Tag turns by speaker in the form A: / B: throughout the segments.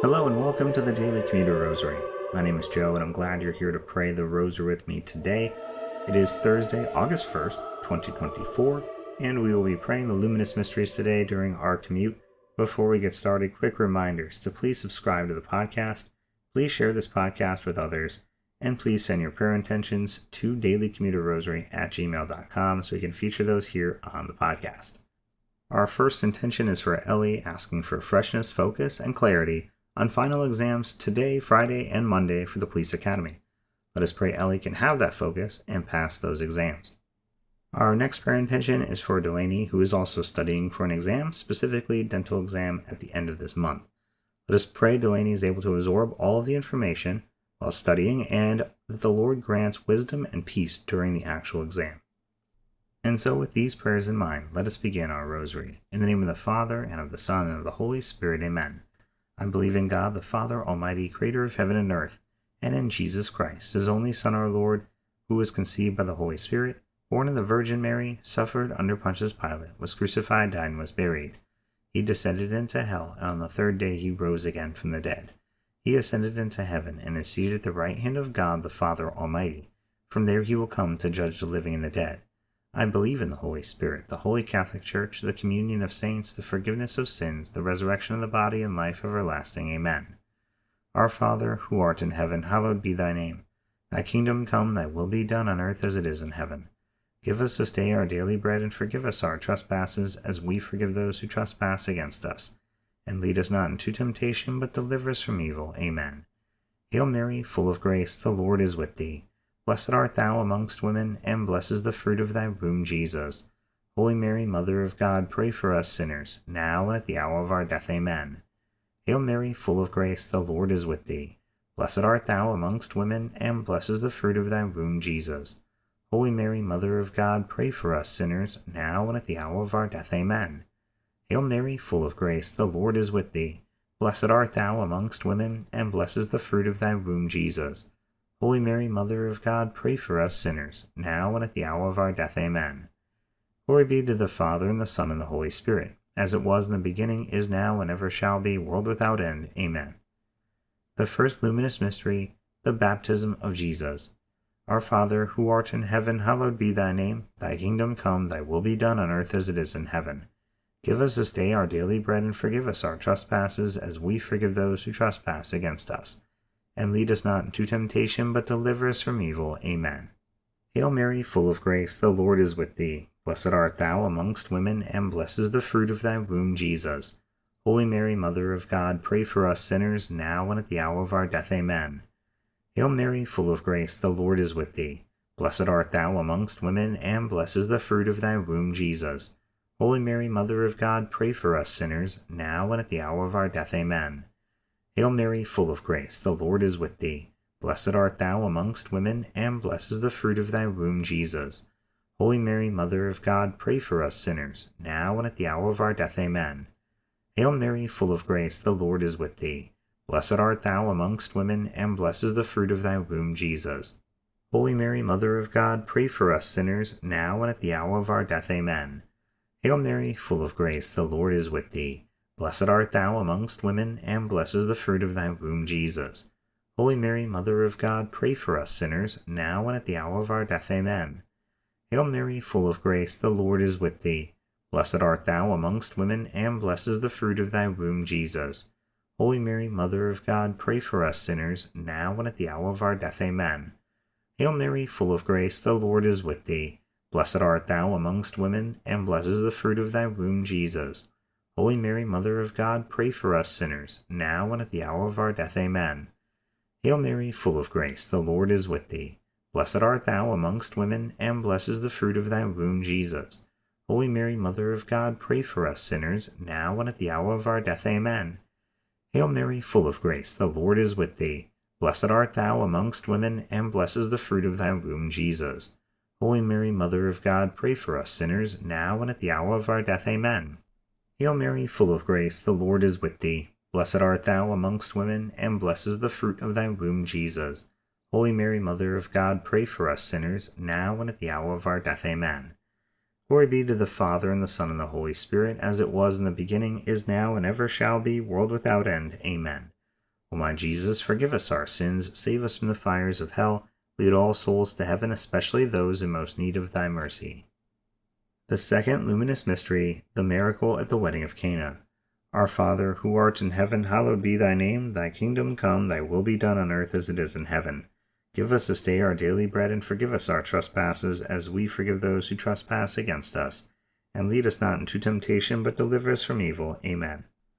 A: Hello and welcome to the Daily Commuter Rosary. My name is Joe and I'm glad you're here to pray the Rosary with me today. It is Thursday, August 1st, 2024, and we will be praying the Luminous Mysteries today during our commute. Before we get started, quick reminders to please subscribe to the podcast, please share this podcast with others, and please send your prayer intentions to dailycommuterrosary@gmail.com so we can feature those here on the podcast. Our first intention is for Ellie, asking for freshness, focus, and clarity on final exams today, Friday, and Monday for the Police Academy. Let us pray Ellie can have that focus and pass those exams. Our next prayer intention is for Delaney, who is also studying for an exam, specifically dental exam at the end of this month. Let us pray Delaney is able to absorb all of the information while studying and that the Lord grants wisdom and peace during the actual exam. And so with these prayers in mind, let us begin our rosary. In the name of the Father, and of the Son, and of the Holy Spirit, amen. I believe in God, the Father Almighty, creator of heaven and earth, and in Jesus Christ, his only Son, our Lord, who was conceived by the Holy Spirit, born of the Virgin Mary, suffered under Pontius Pilate, was crucified, died, and was buried. He descended into hell, and on the third day he rose again from the dead. He ascended into heaven, and is seated at the right hand of God, the Father Almighty. From there he will come to judge the living and the dead. I believe in the Holy Spirit, the Holy Catholic Church, the communion of saints, the forgiveness of sins, the resurrection of the body, and life everlasting. Amen. Our Father, who art in heaven, hallowed be thy name. Thy kingdom come, thy will be done on earth as it is in heaven. Give us this day our daily bread, and forgive us our trespasses, as we forgive those who trespass against us. And lead us not into temptation, but deliver us from evil. Amen. Hail Mary, full of grace, the Lord is with thee. Blessed art thou amongst women, and blessed is the fruit of thy womb, Jesus. Holy Mary, Mother of God, pray for us sinners, now and at the hour of our death. Amen. Hail Mary, full of grace, the Lord is with thee. Blessed art thou amongst women, and blessed is the fruit of thy womb, Jesus. Holy Mary, Mother of God, pray for us sinners, now and at the hour of our death. Amen. Hail Mary, full of grace, the Lord is with thee. Blessed art thou amongst women, and blessed is the fruit of thy womb, Jesus. Holy Mary, Mother of God, pray for us sinners, now and at the hour of our death. Amen. Glory be to the Father, and the Son, and the Holy Spirit, as it was in the beginning, is now, and ever shall be, world without end. Amen. The first luminous mystery, the baptism of Jesus. Our Father, who art in heaven, hallowed be thy name. Thy kingdom come, thy will be done on earth as it is in heaven. Give us this day our daily bread, and forgive us our trespasses, as we forgive those who trespass against us. And lead us not into temptation, but deliver us from evil. Amen. Hail Mary, full of grace, the Lord is with thee. Blessed art thou amongst women, and blessed is the fruit of thy womb, Jesus. Holy Mary, Mother of God, pray for us sinners, now and at the hour of our death. Amen. Hail Mary, full of grace, the Lord is with thee. Blessed art thou amongst women, and blessed is the fruit of thy womb, Jesus. Holy Mary, Mother of God, pray for us sinners, now and at the hour of our death. Amen. Hail Mary, full of grace, the Lord is with thee. Blessed art thou amongst women, and blessed is the fruit of thy womb, Jesus. Holy Mary, Mother of God, pray for us sinners, now and at the hour of our death. Amen. Hail Mary, full of grace, the Lord is with thee. Blessed art thou amongst women, and blessed is the fruit of thy womb, Jesus. Holy Mary, Mother of God, pray for us sinners, now and at the hour of our death. Amen. Hail Mary, full of grace, the Lord is with thee. Blessed art thou amongst women, and blessed is the fruit of thy womb, Jesus. Holy Mary, Mother of God, pray for us sinners, now and at the hour of our death. Amen. Hail Mary, full of grace, the Lord is with thee. Blessed art thou amongst women, and blessed is the fruit of thy womb, Jesus. Holy Mary, Mother of God, pray for us sinners, now and at the hour of our death. Amen. Hail Mary, full of grace, the Lord is with thee. Blessed art thou amongst women, and blessed is the fruit of thy womb, Jesus. Holy Mary, Mother of God, pray for us sinners, now and at the hour of our death. Amen. Hail Mary, full of grace, the Lord is with thee. Blessed art thou amongst women, and blessed is the fruit of thy womb, Jesus. Holy Mary, Mother of God, pray for us sinners, now and at the hour of our death. Amen. Hail Mary, full of grace, the Lord is with thee. Blessed art thou amongst women, and blessed is the fruit of thy womb, Jesus. Holy Mary, Mother of God, pray for us sinners, now and at the hour of our death. Amen. Hail Mary, full of grace, the Lord is with thee. Blessed art thou amongst women, and blessed is the fruit of thy womb, Jesus. Holy Mary, Mother of God, pray for us sinners, now and at the hour of our death. Amen. Glory be to the Father, and the Son, and the Holy Spirit, as it was in the beginning, is now, and ever shall be, world without end. Amen. O my Jesus, forgive us our sins, save us from the fires of hell, lead all souls to heaven, especially those in most need of thy mercy. The second luminous mystery, the miracle at the wedding of Cana. Our Father, who art in heaven, hallowed be thy name. Thy kingdom come, thy will be done on earth as it is in heaven. Give us this day our daily bread, and forgive us our trespasses, as we forgive those who trespass against us. And lead us not into temptation, but deliver us from evil. Amen.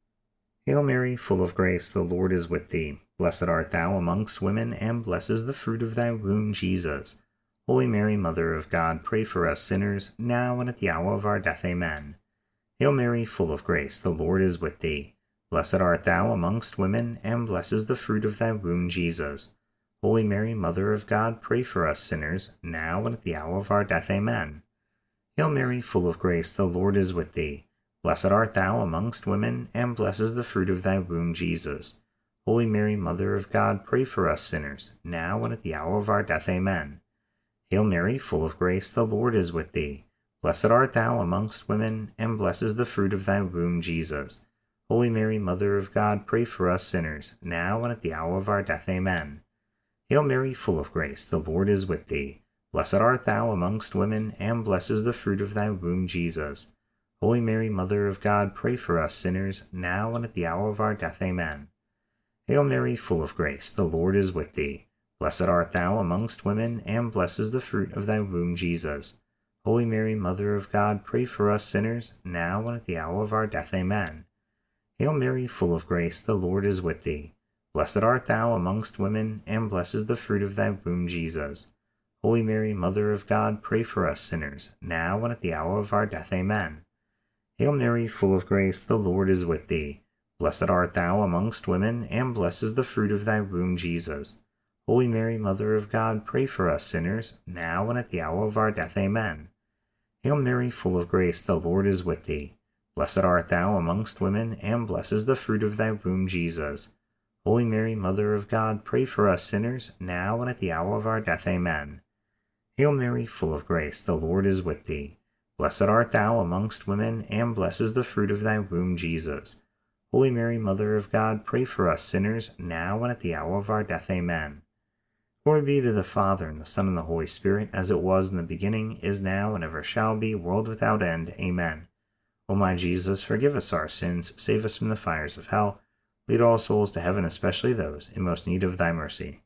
A: Hail Mary, full of grace, the Lord is with thee. Blessed art thou amongst women, and blessed is the fruit of thy womb, Jesus. Holy Mary, Mother of God, pray for us sinners, now and at the hour of our death. Amen. Hail Mary, full of grace, the Lord is with thee. Blessed art thou amongst women, and blessed is the fruit of thy womb, Jesus. Holy Mary, Mother of God, pray for us sinners, now and at the hour of our death. Amen. Hail Mary, full of grace, the Lord is with thee. Blessed art thou amongst women, and blessed is the fruit of thy womb, Jesus. Holy Mary, Mother of God, pray for us sinners, now and at the hour of our death. Amen. Hail Mary, full of grace, the Lord is with thee. Blessed art thou amongst women, and blessed is the fruit of thy womb, Jesus. Holy Mary, Mother of God, pray for us sinners, now and at the hour of our death. Amen. Hail Mary, full of grace, the Lord is with thee. Blessed art thou amongst women, and blessed is the fruit of thy womb, Jesus. Holy Mary, Mother of God, pray for us sinners, now and at the hour of our death. Amen. Hail Mary, full of grace, the Lord is with thee. Blessed art thou amongst women, and blessed is the fruit of thy womb, Jesus. Holy Mary, Mother of God, pray for us sinners, now and at the hour of our death. Amen. Hail Mary, full of grace, the Lord is with thee. Blessed art thou amongst women, and blessed is the fruit of thy womb, Jesus. Holy Mary, Mother of God, pray for us sinners, now and at the hour of our death. Amen. Hail Mary, full of grace, the Lord is with thee. Blessed art thou amongst women, and blessed is the fruit of thy womb, Jesus. Holy Mary, Mother of God, pray for us sinners, now and at the hour of our death. Amen. Hail Mary, full of grace, the Lord is with thee. Blessed art thou amongst women, and blessed is the fruit of thy womb, Jesus. Holy Mary, Mother of God, pray for us sinners, now and at the hour of our death. Amen. Hail Mary, full of grace, the Lord is with thee. Blessed art thou amongst women, and blessed is the fruit of thy womb, Jesus. Holy Mary, Mother of God, pray for us sinners, now and at the hour of our death. Amen. Glory be to the Father, and the Son, and the Holy Spirit, as it was in the beginning, is now, and ever shall be, world without end. Amen. O my Jesus, forgive us our sins, save us from the fires of hell, lead all souls to heaven, especially those in most need of thy mercy.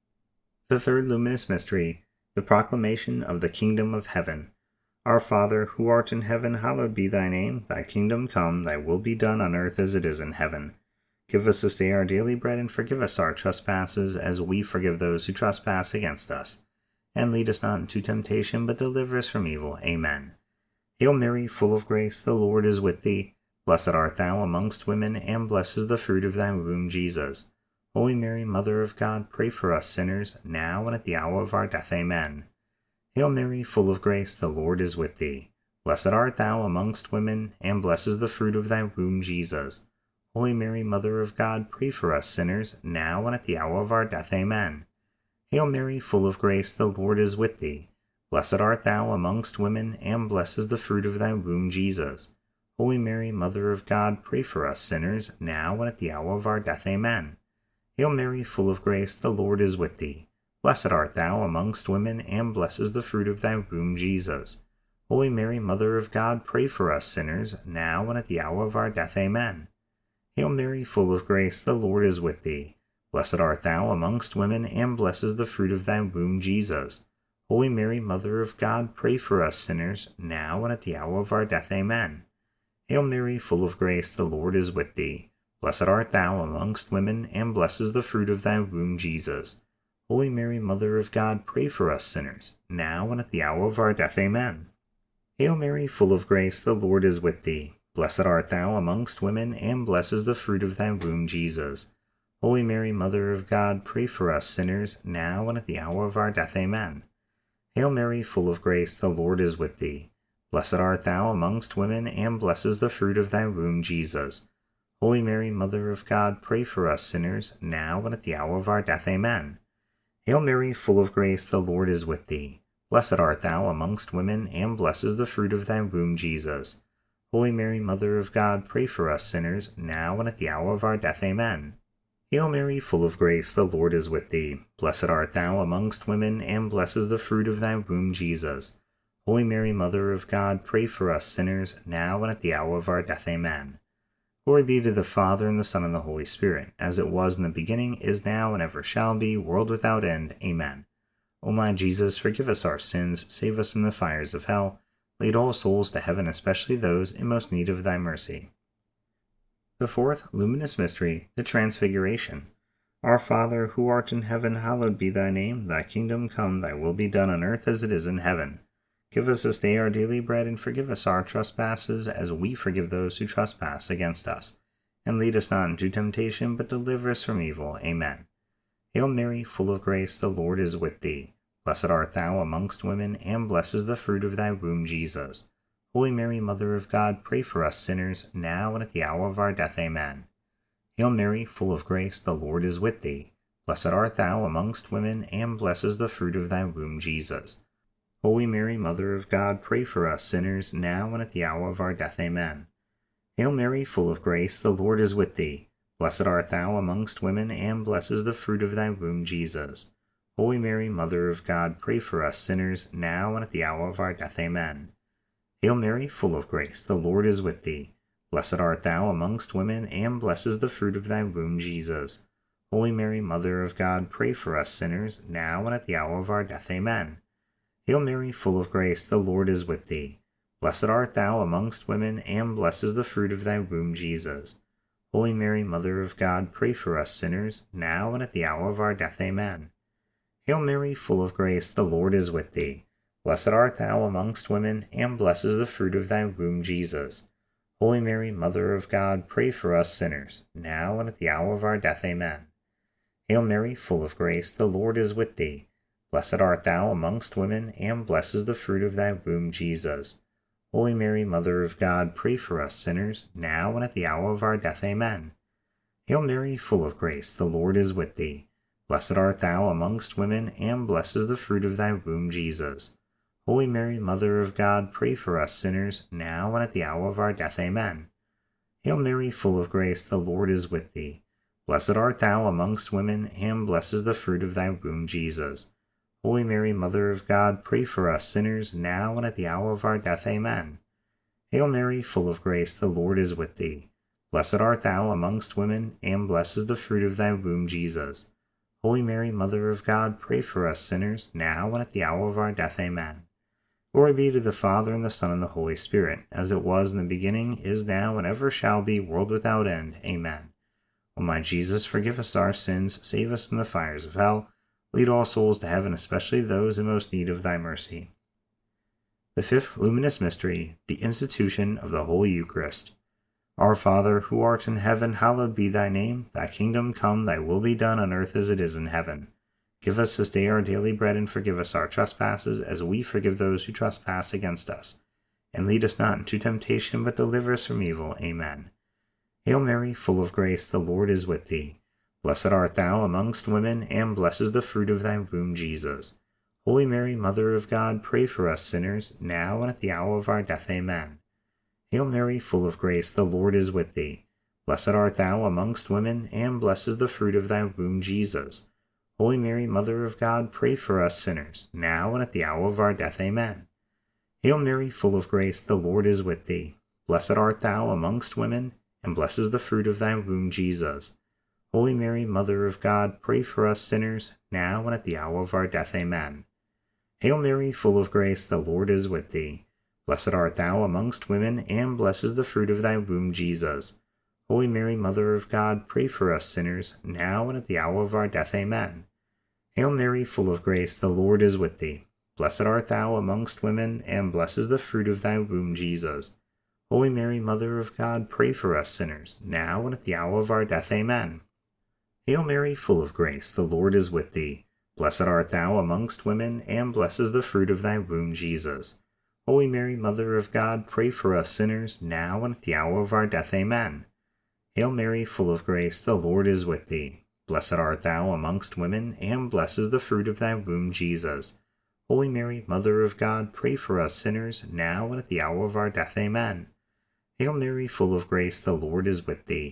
A: The third luminous mystery, the proclamation of the kingdom of heaven. Our Father, who art in heaven, hallowed be thy name. Thy kingdom come, thy will be done on earth as it is in heaven. Give us this day our daily bread, and forgive us our trespasses, as we forgive those who trespass against us. And lead us not into temptation, but deliver us from evil. Amen. Hail Mary, full of grace, the Lord is with thee. Blessed art thou amongst women, and blessed is the fruit of thy womb, Jesus. Holy Mary, Mother of God, pray for us sinners, now and at the hour of our death. Amen. Hail Mary, full of grace, the Lord is with thee. Blessed art thou amongst women, and blessed is the fruit of thy womb, Jesus. Holy Mary, Mother of God, pray for us sinners, now and at the hour of our death. Amen. Hail Mary, full of grace, the Lord is with thee. Blessed art thou amongst women, and blessed is the fruit of thy womb, Jesus. Holy Mary, Mother of God, pray for us sinners, now and at the hour of our death. Amen. Hail Mary, full of grace, the Lord is with thee. Blessed art thou amongst women, and blessed is the fruit of thy womb, Jesus. Holy Mary, Mother of God, pray for us sinners, now and at the hour of our death. Amen. Hail Mary, full of grace, the Lord is with thee. Blessed art thou amongst women, and blessed is the fruit of thy womb, Jesus. Holy Mary, Mother of God, pray for us sinners, now and at the hour of our death. Amen. Hail Mary, full of grace, the Lord is with thee. Blessed art thou amongst women, and blessed is the fruit of thy womb, Jesus. Holy Mary, Mother of God, pray for us sinners, now and at the hour of our death. Amen. Hail Mary, full of grace, the Lord is with thee. Blessed art thou amongst women, and blessed is the fruit of thy womb, Jesus. Holy Mary, Mother of God, pray for us sinners, now and at the hour of our death. Amen. Hail Mary, full of grace, the Lord is with thee. Blessed art thou amongst women, and blessed is the fruit of thy womb, Jesus. Holy Mary, Mother of God, pray for us sinners, now and at the hour of our death. Amen. Hail Mary, full of grace, the Lord is with thee. Blessed art thou amongst women, and blessed is the fruit of thy womb, Jesus. Holy Mary, Mother of God, pray for us sinners, now and at the hour of our death. Amen. Hail Mary, full of grace, the Lord is with thee. Blessed art thou amongst women, and blessed is the fruit of thy womb, Jesus. Holy Mary, Mother of God, pray for us sinners, now and at the hour of our death. Amen. Glory be to the Father, and the Son, and the Holy Spirit, as it was in the beginning, is now, and ever shall be, world without end. Amen. O my Jesus, forgive us our sins, save us from the fires of hell, lead all souls to heaven, especially those in most need of thy mercy. The fourth luminous mystery, the Transfiguration. Our Father, who art in heaven, hallowed be thy name. Thy kingdom come, thy will be done on earth as it is in heaven. Give us this day our daily bread, and forgive us our trespasses, as we forgive those who trespass against us. And lead us not into temptation, but deliver us from evil. Amen. Hail Mary, full of grace, the Lord is with thee. Blessed art thou amongst women, and blessed is the fruit of thy womb, Jesus. Holy Mary, Mother of God, pray for us sinners, now and at the hour of our death. Amen. Hail Mary, full of grace, the Lord is with thee. Blessed art thou amongst women, and blessed is the fruit of thy womb, Jesus. Holy Mary, Mother of God, pray for us sinners, now and at the hour of our death. Amen. Hail Mary, full of grace, the Lord is with thee. Blessed art thou amongst women, and blessed is the fruit of thy womb, Jesus. Holy Mary, Mother of God, pray for us sinners, now and at the hour of our death. Amen. Hail Mary, full of grace, the Lord is with thee. Blessed art thou amongst women, and blessed is the fruit of thy womb, Jesus. Holy Mary, Mother of God, pray for us sinners, now and at the hour of our death. Amen. Hail Mary, full of grace, the Lord is with thee. Blessed art thou amongst women, and blessed is the fruit of thy womb, Jesus. Holy Mary, Mother of God, pray for us sinners, now and at the hour of our death. Amen. Hail Mary, full of grace, the Lord is with thee. Blessed art thou amongst women, and blessed is the fruit of thy womb, Jesus. Holy Mary, Mother of God, pray for us sinners, now and at the hour of our death. Amen. Hail Mary, full of grace, the Lord is with thee. Blessed art thou amongst women, and blessed is the fruit of thy womb, Jesus. Holy Mary, Mother of God, pray for us sinners, now and at the hour of our death. Amen. Hail Mary, full of grace, the Lord is with thee. Blessed art thou amongst women, and blessed is the fruit of thy womb, Jesus. Holy Mary, Mother of God, pray for us sinners, now and at the hour of our death. Amen. Hail Mary, full of grace, the Lord is with thee. Blessed art thou amongst women, and blessed is the fruit of thy womb, Jesus. Holy Mary, Mother of God, pray for us sinners, now and at the hour of our death. Amen. Hail Mary, full of grace, the Lord is with thee. Blessed art thou amongst women, and blessed is the fruit of thy womb, Jesus. Holy Mary, Mother of God, pray for us sinners, now and at the hour of our death. Amen. Glory be to the Father, and the Son, and the Holy Spirit, as it was in the beginning, is now, and ever shall be, world without end. Amen. O my Jesus, forgive us our sins, save us from the fires of hell, lead all souls to heaven, especially those in most need of thy mercy. The fifth luminous mystery, the institution of the Holy Eucharist. Our Father, who art in heaven, hallowed be thy name. Thy kingdom come, thy will be done on earth as it is in heaven. Give us this day our daily bread, and forgive us our trespasses, as we forgive those who trespass against us. And lead us not into temptation, but deliver us from evil. Amen. Hail Mary, full of grace, the Lord is with thee. Blessed art thou amongst women, and blessed is the fruit of thy womb, Jesus. Holy Mary, Mother of God, pray for us sinners, now and at the hour of our death. Amen. Hail Mary, full of grace, the Lord is with thee. Blessed art thou amongst women, and blessed is the fruit of thy womb, Jesus. Holy Mary, Mother of God, pray for us sinners, now and at the hour of our death. Amen. Hail Mary, full of grace, the Lord is with thee. Blessed art thou amongst women, and blessed is the fruit of thy womb, Jesus. Holy Mary, Mother of God, pray for us sinners, now and at the hour of our death. Amen. Hail Mary, full of grace, the Lord is with thee. Blessed art thou amongst women, and blessed is the fruit of thy womb, Jesus. Holy Mary, Mother of God, pray for us sinners, now and at the hour of our death. Amen. Hail Mary, full of grace, the Lord is with thee. Blessed art thou amongst women, and blessed is the fruit of thy womb, Jesus. Holy Mary, Mother of God, pray for us sinners, now and at the hour of our death. Amen. Hail Mary, full of grace, the Lord is with thee. Blessed art thou amongst women, and blessed is the fruit of thy womb, Jesus. Holy Mary, Mother of God, pray for us sinners, now and at the hour of our death. Amen. Hail Mary, full of grace, the Lord is with thee. Blessed art thou amongst women, and blessed is the fruit of thy womb, Jesus. Holy Mary, Mother of God, pray for us sinners, now and at the hour of our death. Amen. Hail Mary, full of grace, the Lord is with thee.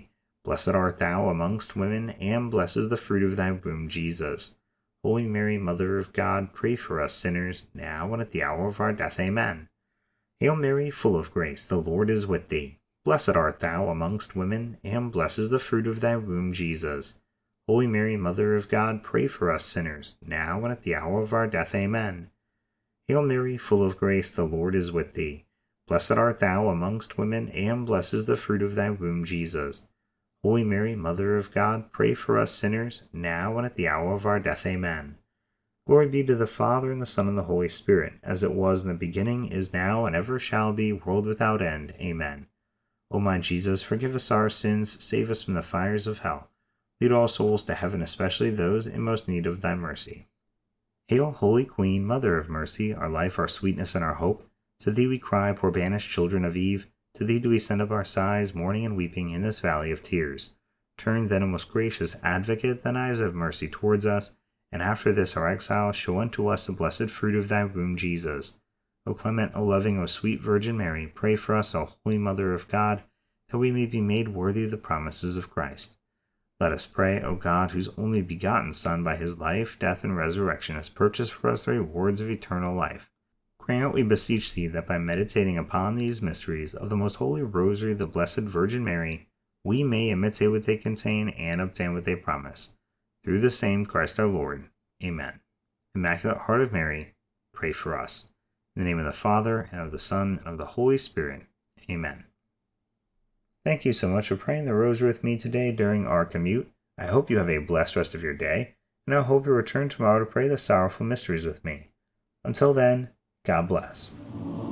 A: Blessed art thou amongst women, and blessed is the fruit of thy womb, Jesus. Holy Mary, Mother of God, pray for us sinners, now and at the hour of our death. Amen. Hail Mary, full of grace, the Lord is with thee. Blessed art thou amongst women, and blessed is the fruit of thy womb, Jesus. Holy Mary, Mother of God, pray for us sinners, now and at the hour of our death. Amen. Hail Mary, full of grace, the Lord is with thee. Blessed art thou amongst women, and blessed is the fruit of thy womb, Jesus. Holy Mary, Mother of God, pray for us sinners, now and at the hour of our death. Amen. Glory be to the Father, and the Son, and the Holy Spirit, as it was in the beginning, is now, and ever shall be, world without end. Amen. O my Jesus, forgive us our sins, save us from the fires of hell. Lead all souls to heaven, especially those in most need of thy mercy. Hail, Holy Queen, Mother of Mercy, our life, our sweetness, and our hope. To thee we cry, poor banished children of Eve. To thee do we send up our sighs, mourning and weeping in this valley of tears. Turn then, O most gracious Advocate, thine eyes of mercy towards us, and after this our exile show unto us the blessed fruit of thy womb, Jesus. O clement, O loving, O sweet Virgin Mary, pray for us, O Holy Mother of God, that we may be made worthy of the promises of Christ. Let us pray, O God, whose only begotten Son by his life, death, and resurrection has purchased for us the rewards of eternal life. Grant, we beseech thee, that by meditating upon these mysteries of the most holy Rosary of the Blessed Virgin Mary, we may imitate what they contain and obtain what they promise. Through the same Christ our Lord. Amen. Immaculate Heart of Mary, pray for us. In the name of the Father, and of the Son, and of the Holy Spirit. Amen. Thank you so much for praying the Rosary with me today during our commute. I hope you have a blessed rest of your day, and I hope you return tomorrow to pray the sorrowful mysteries with me. Until then, God bless.